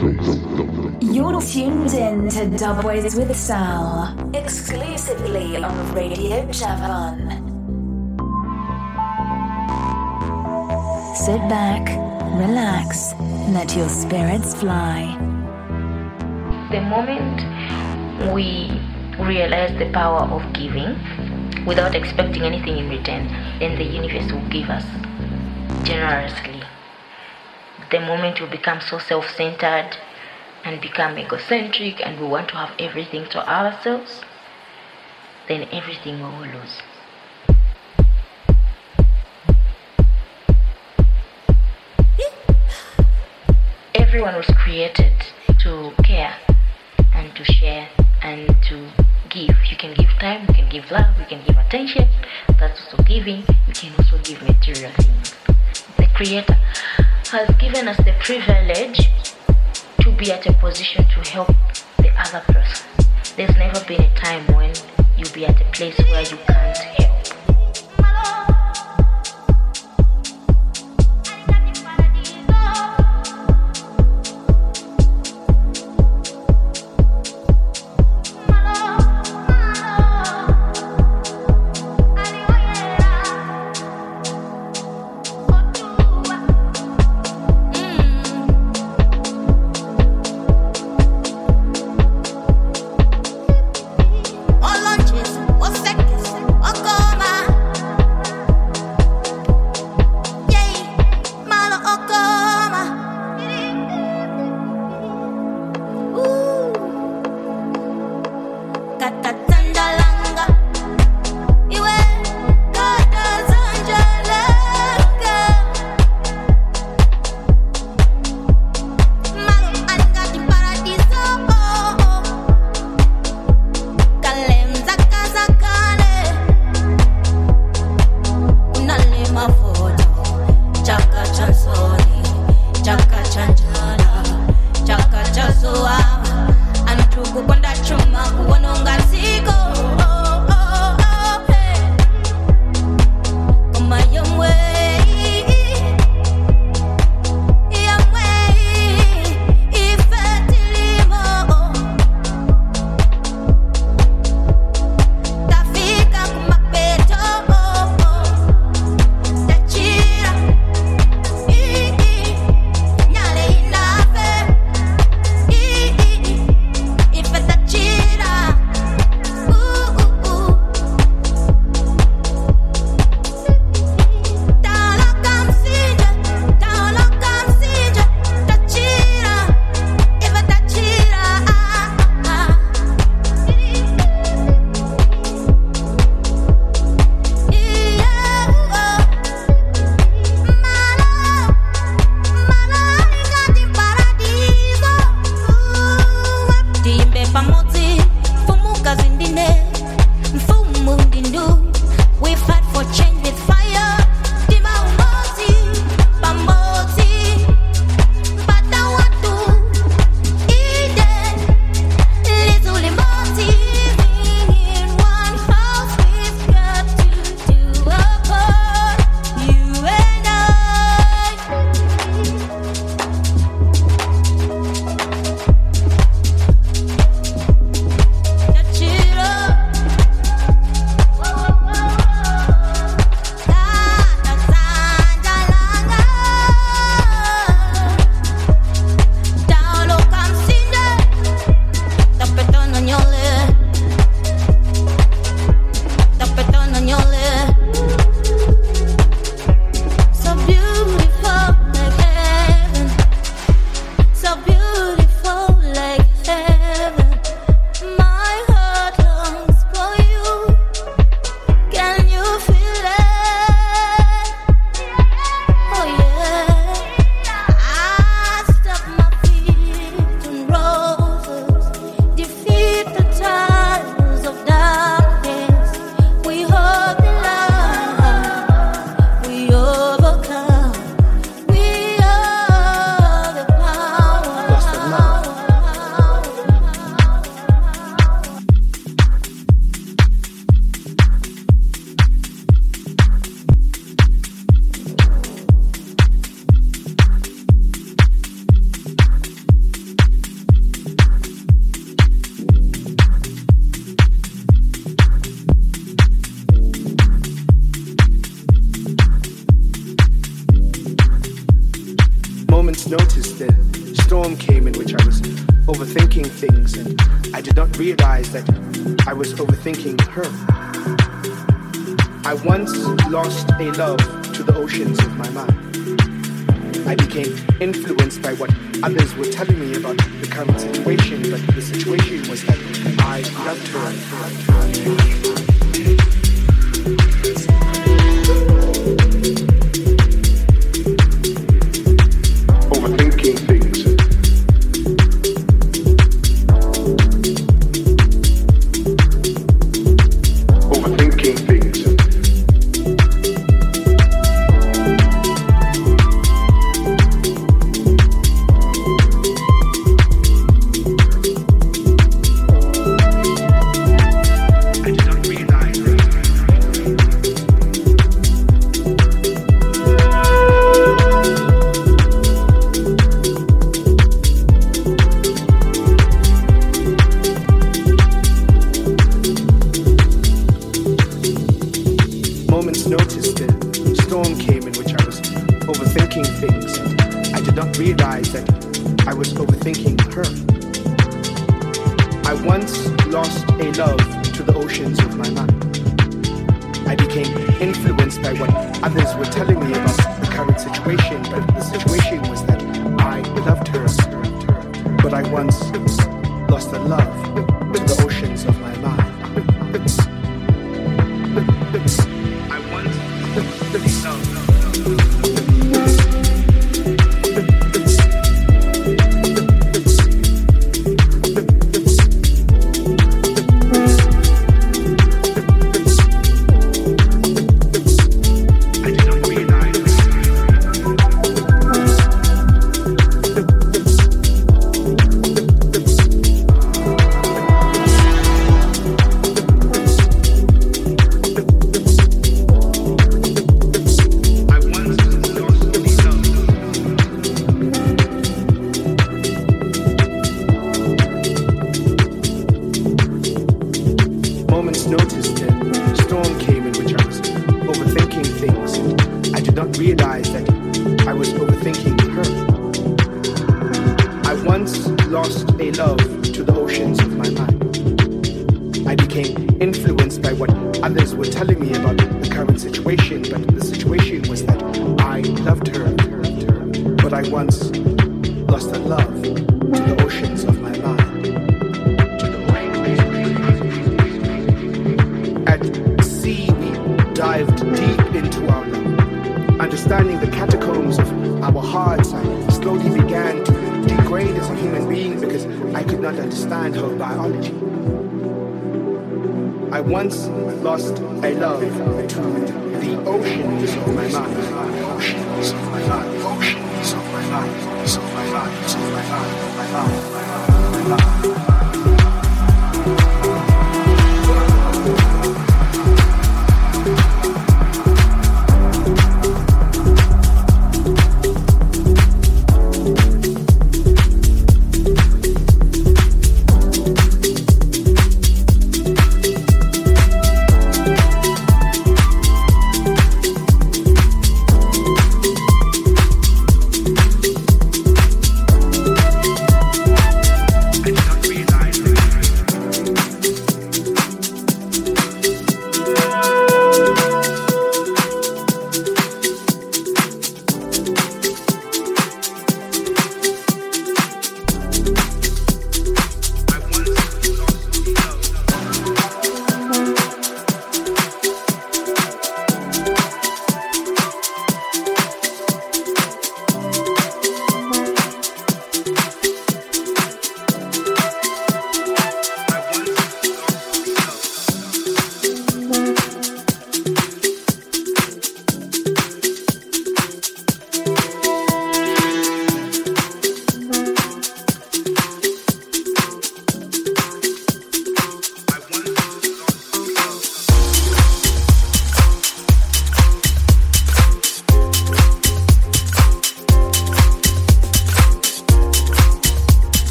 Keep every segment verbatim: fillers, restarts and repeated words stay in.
You're tuned in to Dubways with Sal, exclusively on Radio Javan. Sit back, relax, let your spirits fly. The moment we realize the power of giving without expecting anything in return, then the universe will give us generously. The moment we become so self-centered and become egocentric and we want to have everything to ourselves, then everything we will lose. Everyone was created to care and to share and to give. You can give time, you can give love, you can give attention. That's also giving. You can also give material things. The Creator has given us the privilege to be at a position to help the other person. There's never been a time when you'll be at a place where you can't help. What's noticed the storm came in which I was overthinking things, and I did not realize that I was overthinking her. I once lost a love to the oceans of my mind. I became influenced by what others were telling me about the current situation, but the situation was that I loved her.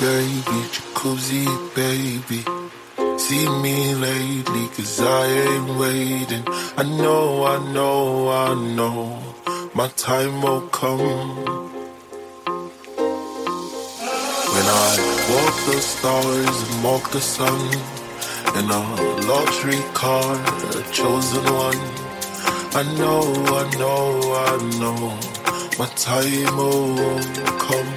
baby, jacuzzi, baby. See me lately, cause I ain't waiting. I know, I know, I know, my time will come. When I walk the stars and walk the sun, in a luxury car, a chosen one. I know, I know, I know, my time will come.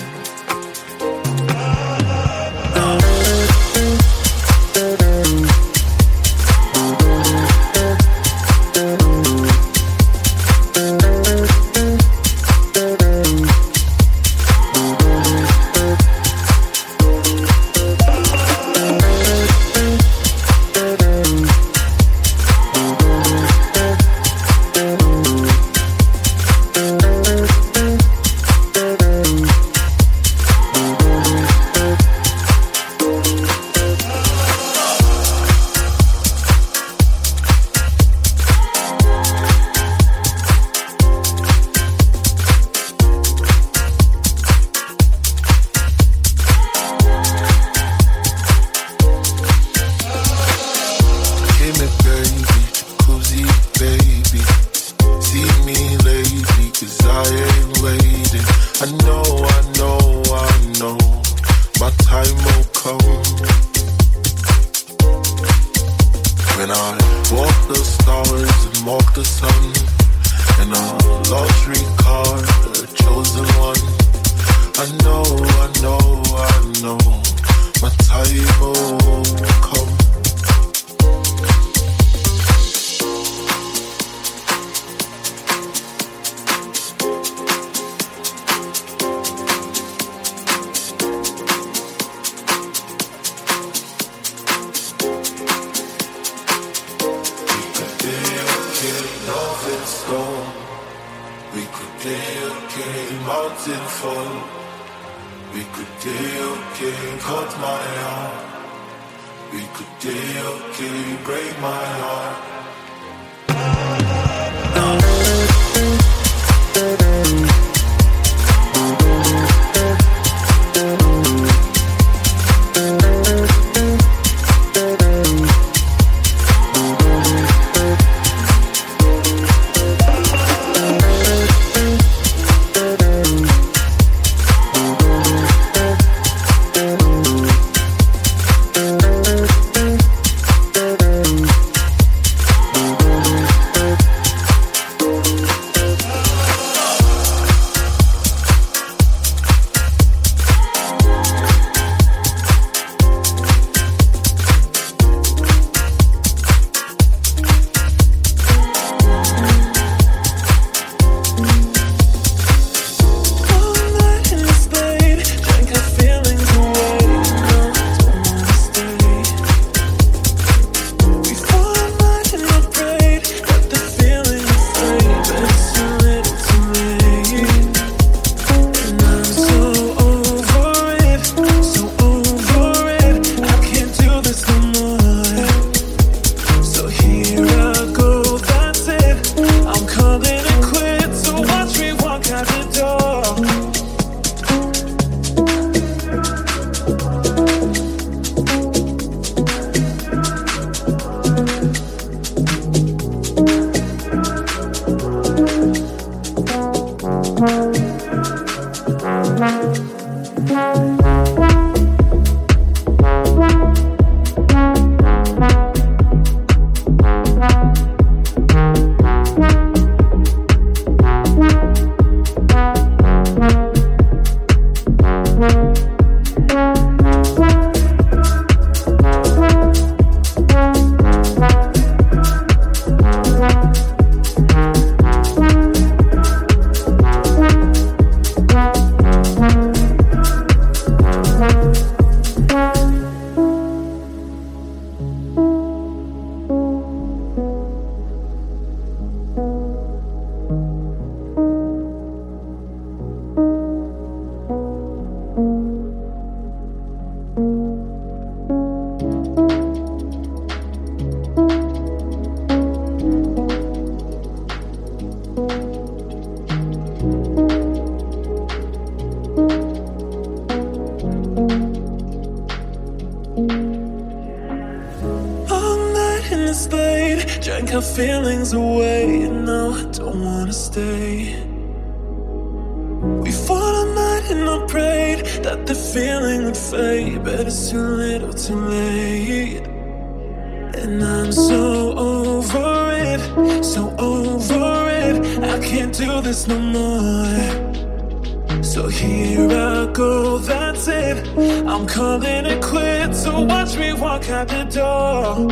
spade, drank our feelings away, and now I don't wanna stay. We fought all night and I prayed that the feeling would fade, but it's too little too late. And I'm so over it, so over it, I can't do this no more. So here I go, that's it, I'm calling it quits, so watch me walk out the door.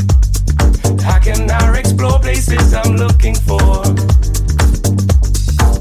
I'm looking for.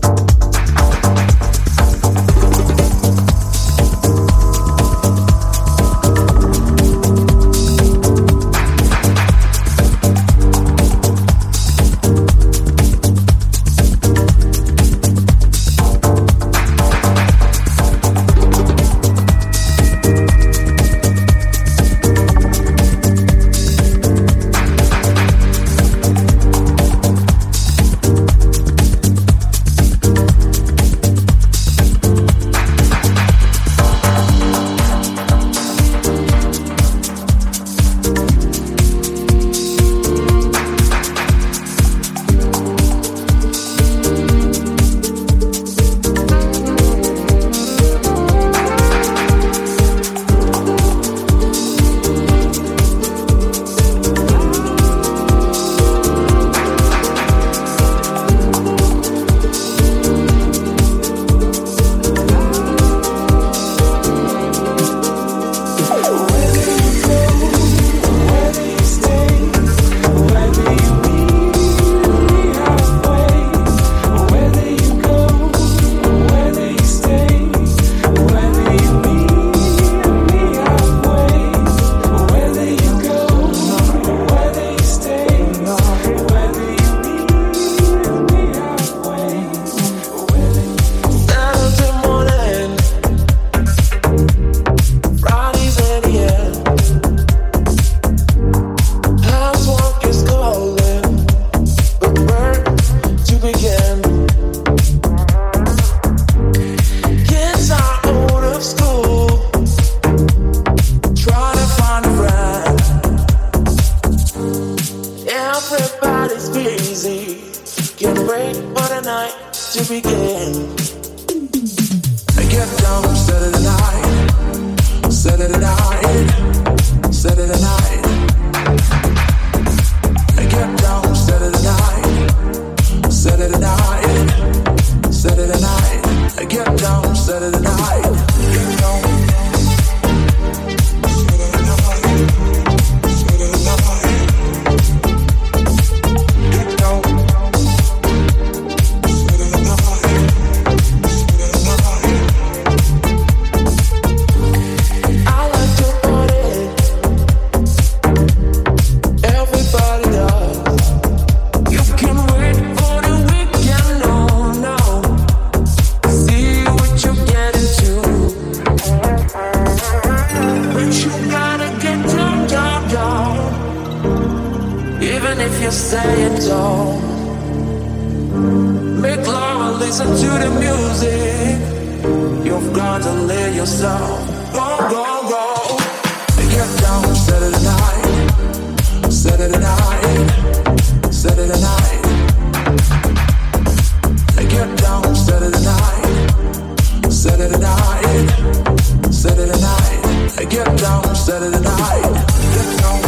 Everybody's busy. Get ready for the night to begin. Get down, Saturday night, Saturday night, Saturday night. Get down, Saturday night, Saturday night, Saturday night. Get down, Saturday night. Get down. Say it all. Make love and listen to the music. You've got to let yourself go, go, go. Get down, Saturday night, Saturday night, Saturday night. Get down, Saturday night, Saturday night, Saturday night. Get down, Saturday night. Get down.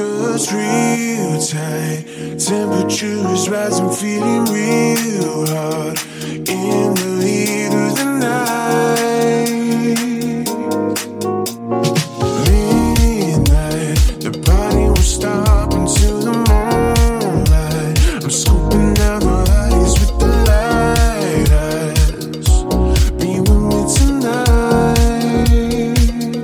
us real tight. Temperature is rising, feeling real hard in the heat of the night. Midnight, the party won't stop until the moonlight. I'm scooping out the eyes with the light eyes. Be with me tonight.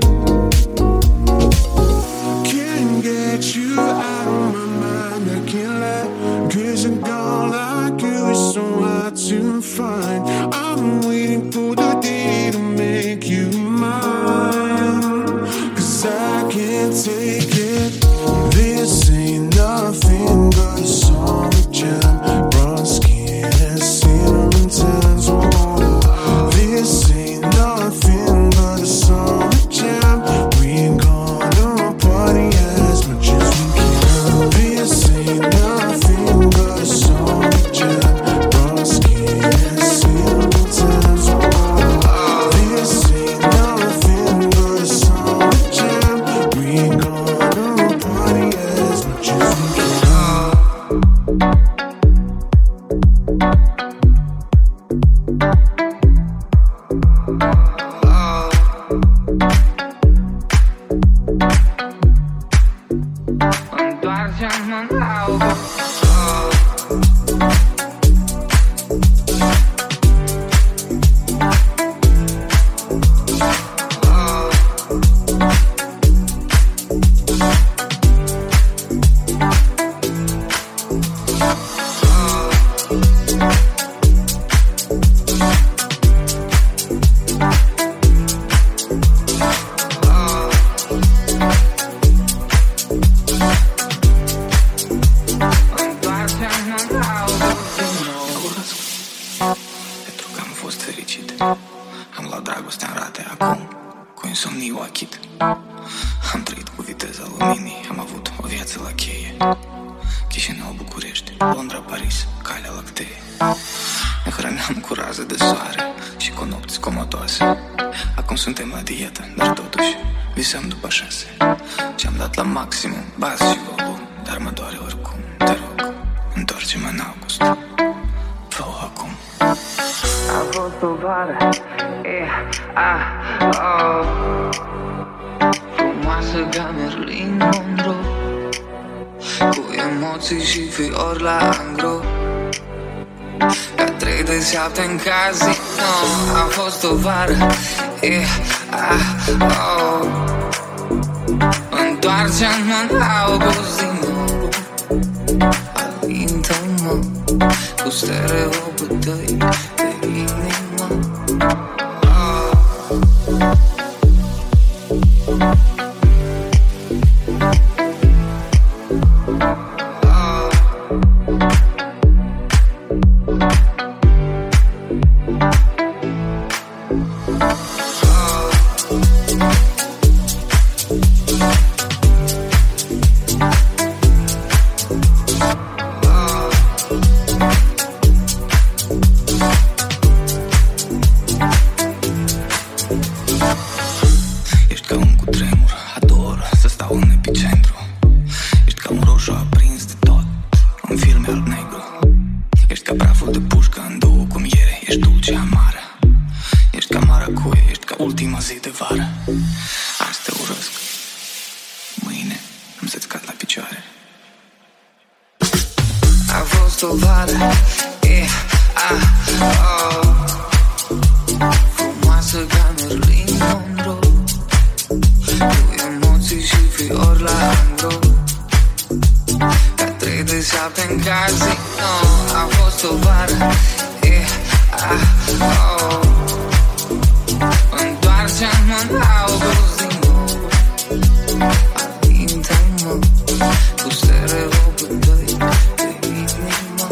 Can't get you out of my mind, I can't lie. 'Cause a girl like you is so hard to find. I'm waiting for the day to make you mine. 'Cause I can't take it. This ain't nothing but a summer jam. Brown skin and cinnamon tans. This ain't nothing but a summer jam. We're gonna party as much as we can. This ain't nothing but a summer jam. Brown skin and cinnamon tans. This ain't nothing but a summer jam. We're gonna party as much as we can. Întoarce-mă în albă. Întoarce-mă în albă din nou. Pentru că am fost fericit. Am luat dragostea în rate acum, cu insomniu achit. Am trăit cu viteza luminii, am avut o viață la cheie. Chișinău, București, Londra, Paris, Calea Lactee. Ne hrăneam cu rază de soare și cu nopți comotoase. Acum suntem la dietă, dar totuși visăm după șase. Ce-am dat la maximum, bas și volum, dar mă doare oricum. Te rog, întoarce-mă în august. Fă-o acum. A fost o vară, e, a, oh. Frumoasă ca Marilyn Monroe, cu emoții și fiori la angro. Ca trei de șapte în casino. A fost o vară, e, a, oh. Întoarce-mă în august din nou. Alintă-mă cu stereopul tăi de inimă. Ești ca un cutremur, ador să stau în epicentru. Ești ca un roșu aprins de tot, un film alb-negru. Ești ca praful de pușcă în două cu miere. Ești dulce amară, ești ca maracuie. Ești ca ultima zi de vară. Azi te urăsc, mâine am să-ți cad la picioare. A fost o vară, e, a, oh. Frumoasă ca Marilyn Monroe, cu emoții și fiori la angro. Ca trei de șapte în casino. A fost o vară, e, a, oh. Întoarce-mă în august din nou. Alintă-mă cu stereopul tăi de inimă.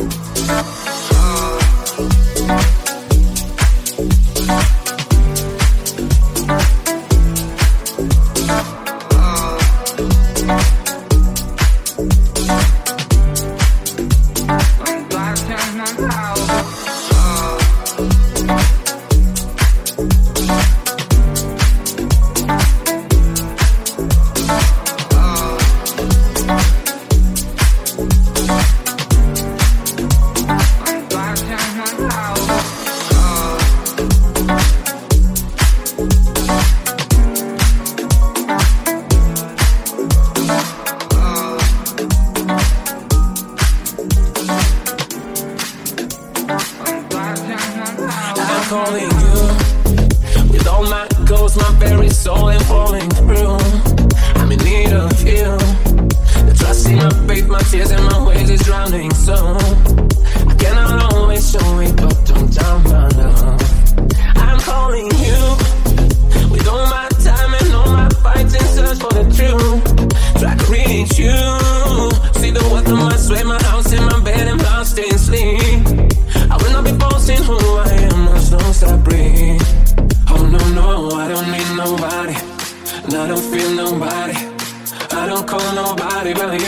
Întoarce-mă în august.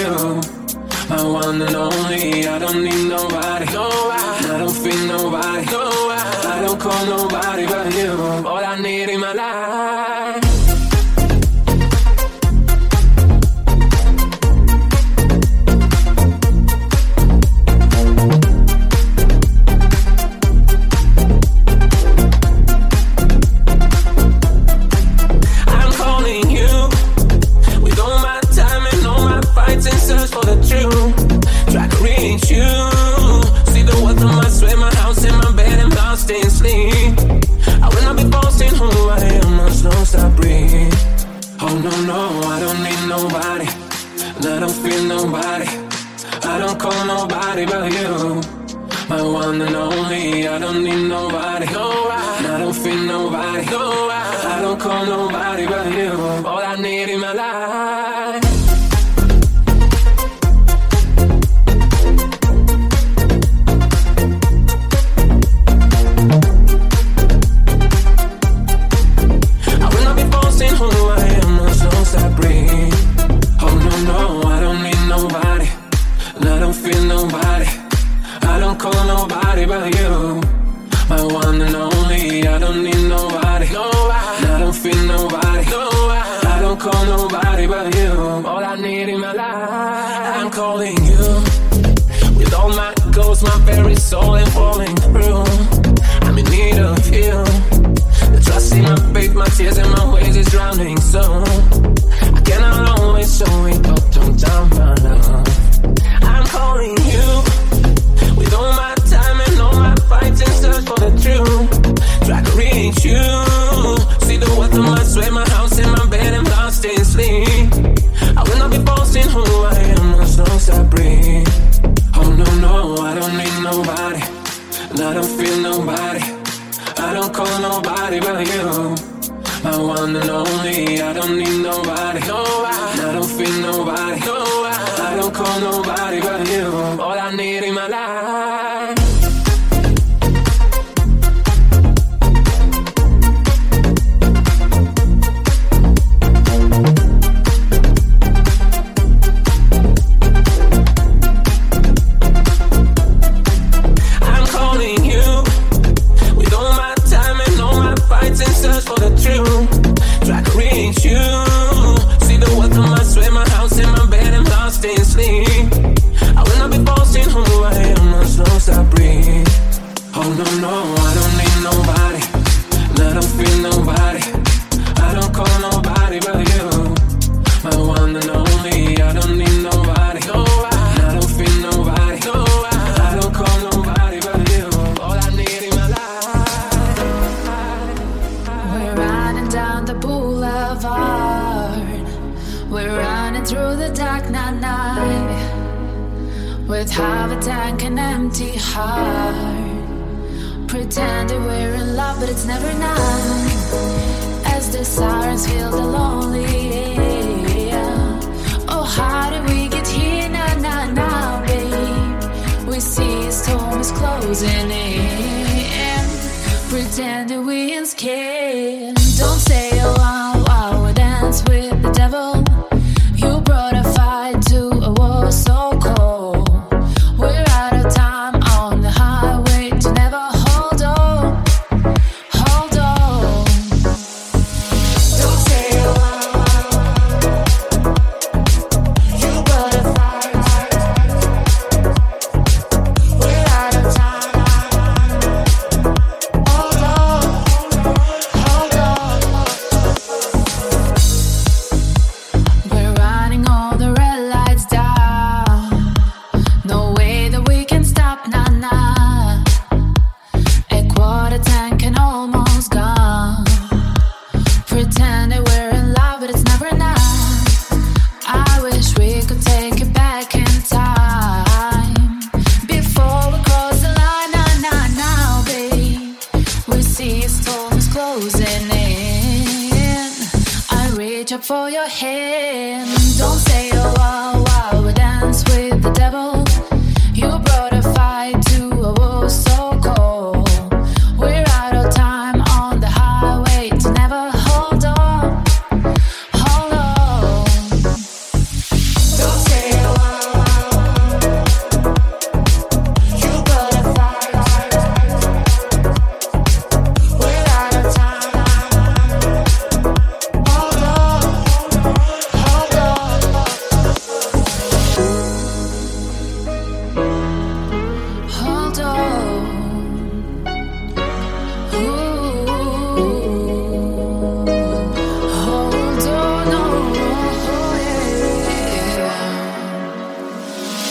you. My one and only, I don't need nobody. No, I, I don't feel nobody. No, I, I don't call nobody but you. All I need in my life. I'm calling you with all my time and all my fights and search for the truth. Try to reach you. See the worth of my sweat, my house and my bed and lost in sleep. I will not be boasting who I am, I don't stop breathing. Oh no, no, I don't need nobody, and I don't feel nobody. I don't call nobody but you. My one and only, I don't need nobody. No, I, and I don't feel nobody. No, I, I don't call nobody but you. All I need in my life. Who I am, I don't stop breathing. Oh no, no, I don't need nobody, and I don't feel nobody. I don't call nobody but you. My one and only, I don't need nobody. No, I, and I don't feel nobody. No, I, I don't call nobody but you. All I need in my life. I'm calling you with all my goals, my very soul and falling through. I'm in need of you. The trust in my faith, my tears and my ways is drowning. So I cannot always show it, but don't down my love. I'm calling you with all my time and all my fights and search for the truth. Try to reach you. See the worth of my sweat, my house and my bed and lost in sleep. I will not be boasting who I am, I don't stop breathing. Oh no, no, I don't need nobody, and I don't feel nobody. I don't call nobody but you. My one and only, I don't need nobody. No, I, I don't feel nobody. No, I, I don't call nobody but you. All I need in my life. I'm calling you with all my time and all my fights and search for the truth. Try to reach you. See the worth of my sweat, my house and my bed and lost in sleep. I will not be boasting who I am, I don't stop breathing. Oh no, no, I don't need nobody, and I don't feel nobody. I don't call nobody but you. My one and only, I don't need nobody. No, I, I don't feel nobody. No, I, I don't call nobody but you. All I need in my life. We're running down the boulevard. We're running through the dark night, night with half a tank and empty heart. Pretending we're in love, but it's never enough. As the sirens fill the lonely air. Oh, how did we get here now, now, now, babe? We see a storm is closing in. Pretending we ain't scared. Don't say oh, wow, wow, we dance with the devil. You brought a fight to a war so cold. We're out of time on the highway to never hold on, hold on. Don't say oh, wow, you brought a fight. We're out of time. Hold on, hold on. We're running all the red lights down. No way that we can stop, nah, nah. A quarter tank and almost gone. Pretending we're in love, but it's never enough. I wish we could take it back in time. Before we cross the line, nah, nah, now, babe. We see a storm is closing in. I reach up for your hand. Don't say oh, wow, wow, we dance with the devil. You brought a fight to a war so cold. We're out of time on the highway to never hold on, hold on. Don't say oh,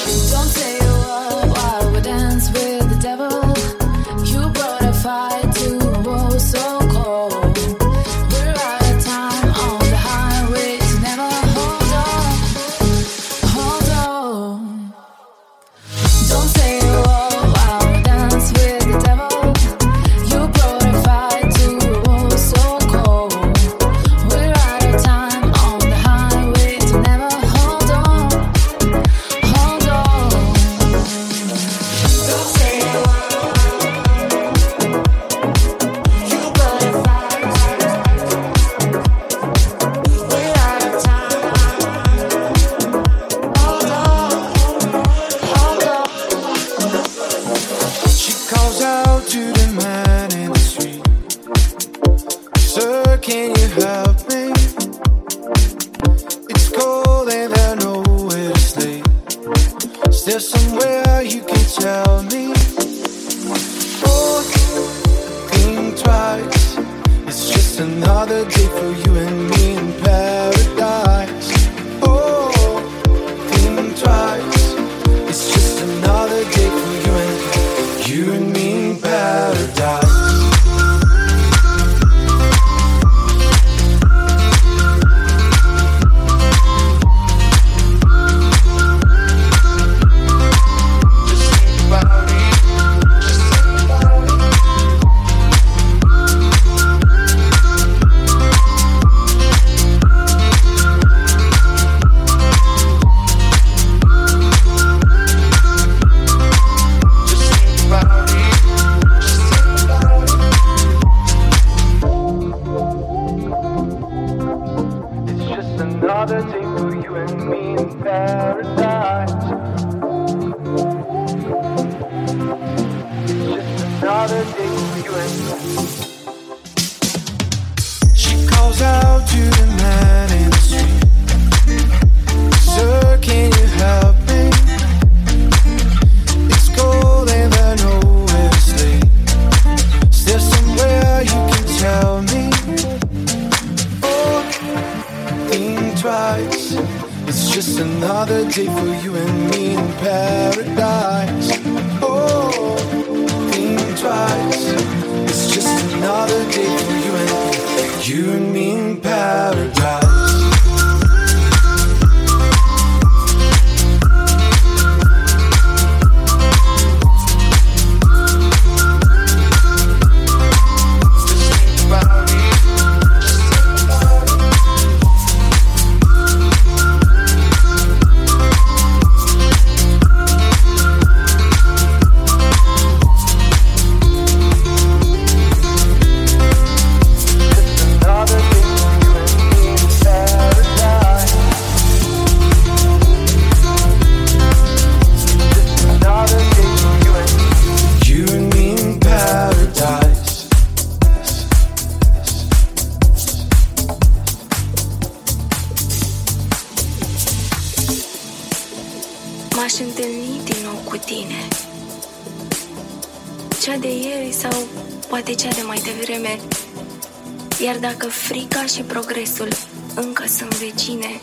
Iar dacă frica și progresul încă sunt vecine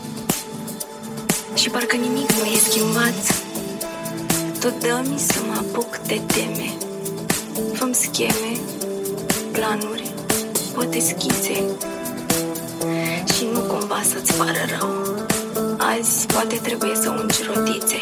și parcă nimic nu e schimbat, tot dă-mi să mă apuc de teme. Fă-mi scheme, planuri, poate schițe și nu cumva să-ți pară rău. Azi poate trebuie să ungi rotițe.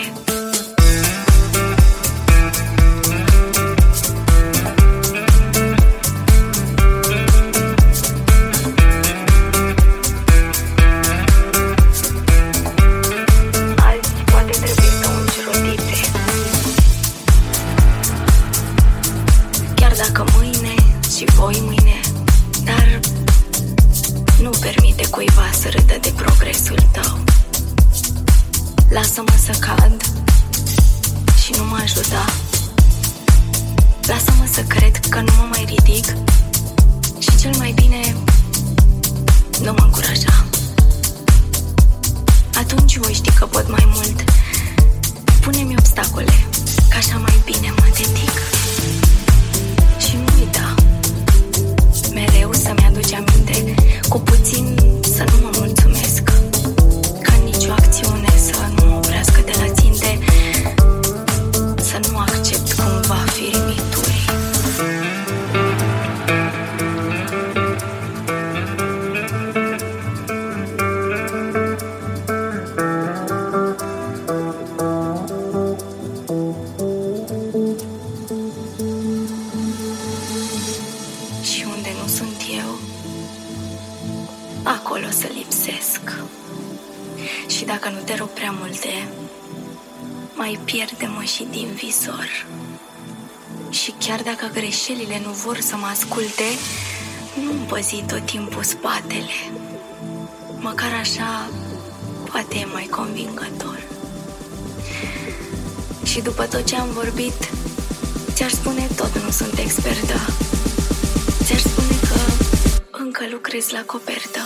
Lasă-mă să cad și nu mă ajuta. Lasă-mă să cred că nu mă mai ridic și cel mai bine nu mă încuraja. Atunci voi ști că pot mai mult. Pune-mi obstacole, că așa mai bine mă dedic. Și nu uita mereu să-mi aduci aminte, cu puțin să nu mă mulțumesc, ca nicio acțiune să nu mă oprească de la ținte. prea multe, mai pierde-mă și din visor. Și chiar dacă greșelile nu vor să mă asculte, nu-mi păzi tot timpul spatele. Măcar așa poate e mai convingător. Și după tot ce am vorbit, ți-ar spune tot nu sunt expertă. Ți-ar spune că încă lucrez la copertă.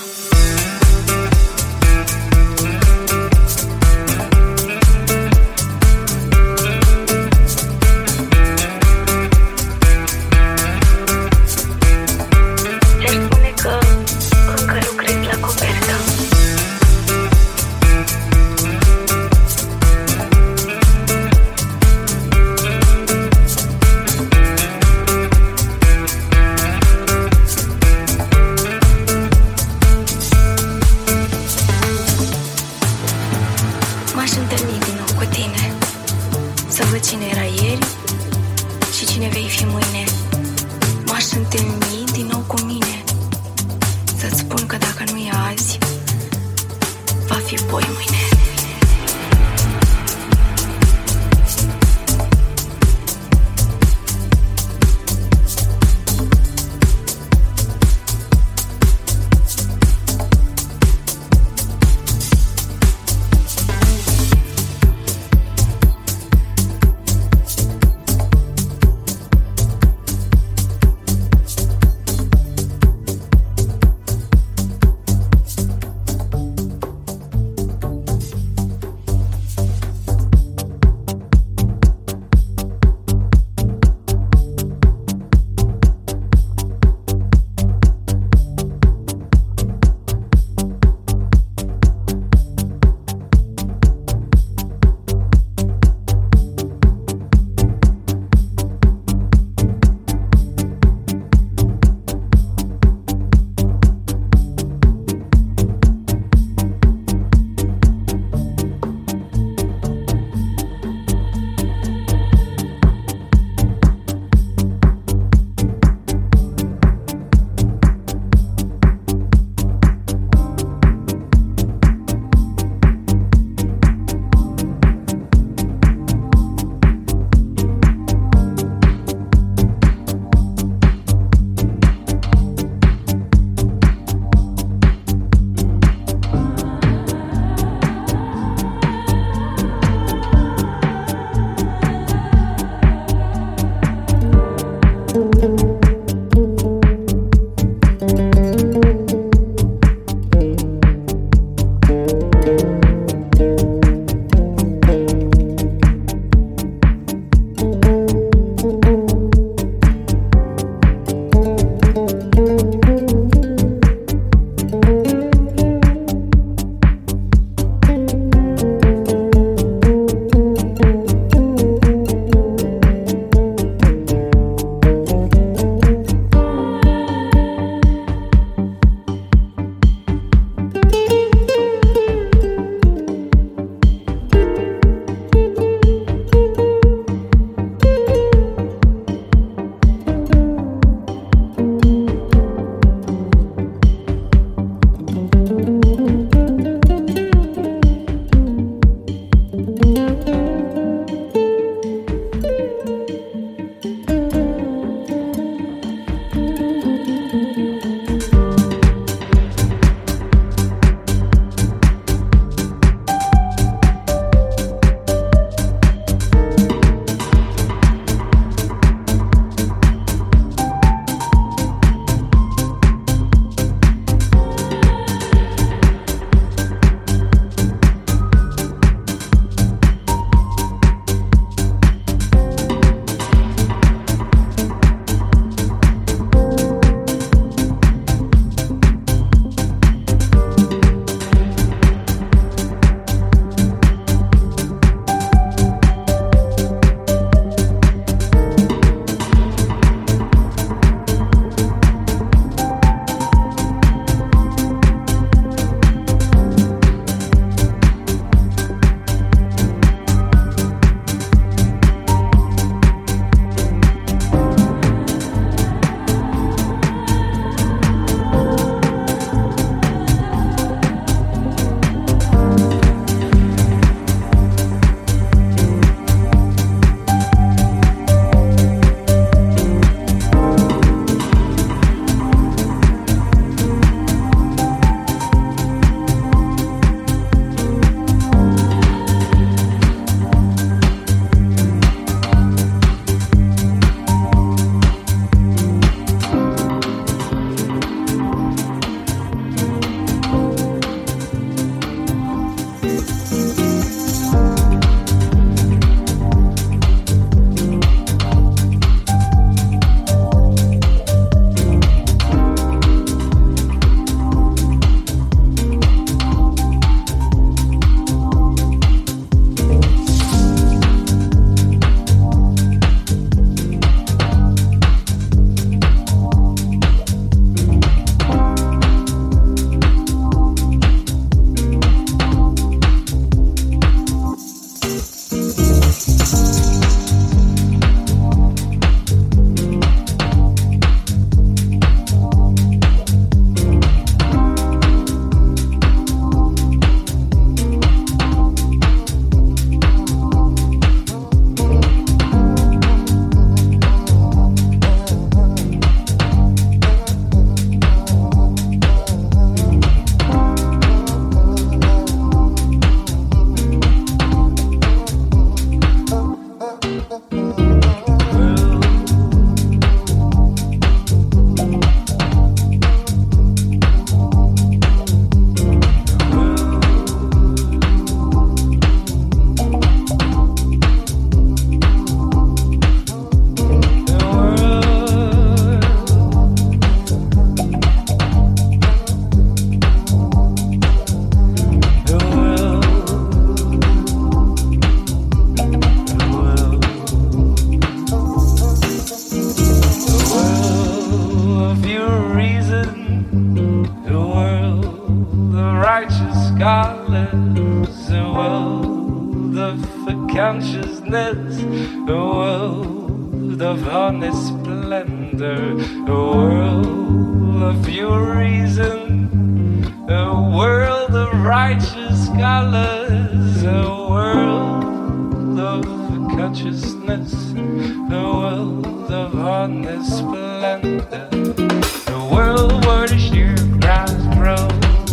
of consciousness, a world of honest splendor, a world of pure reason, a world of righteous colors, a world of consciousness, a world of honest splendor, a world where the sheer grass grows,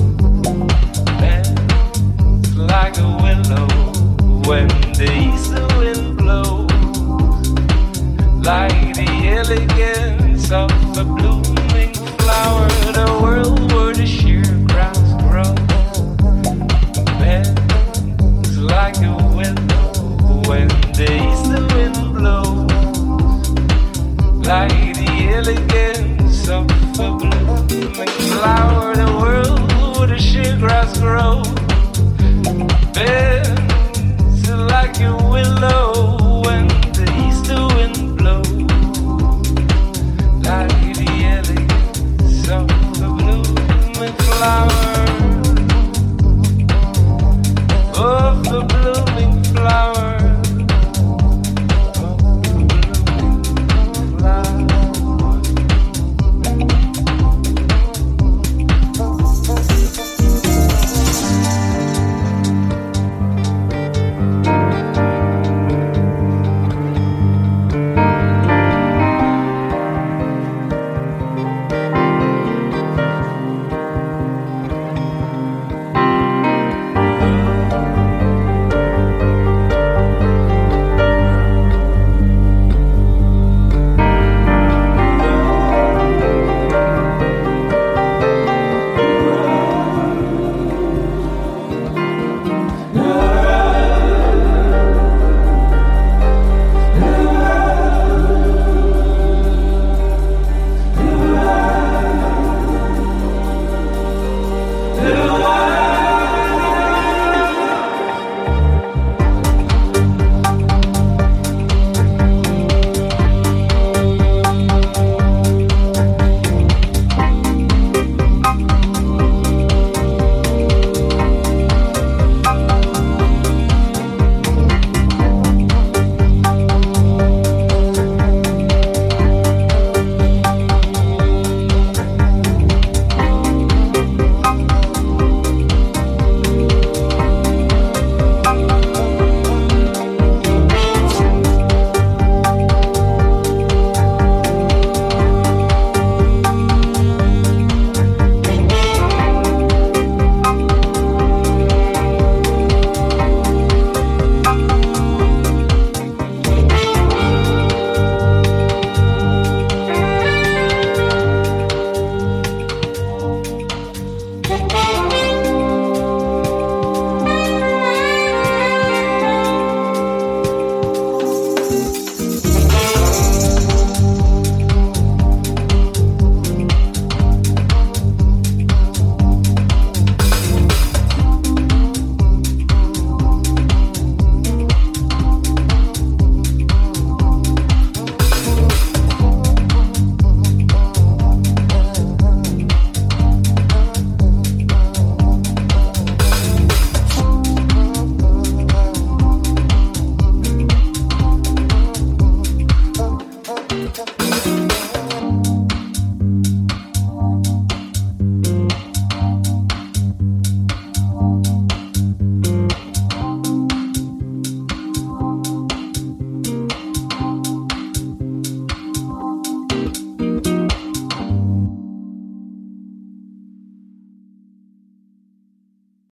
bends like a willow when the east wind blows, like the elegance of a blooming flower, the world where the sheer grass grows, bends like a willow when the east wind blows, like the elegance of a blooming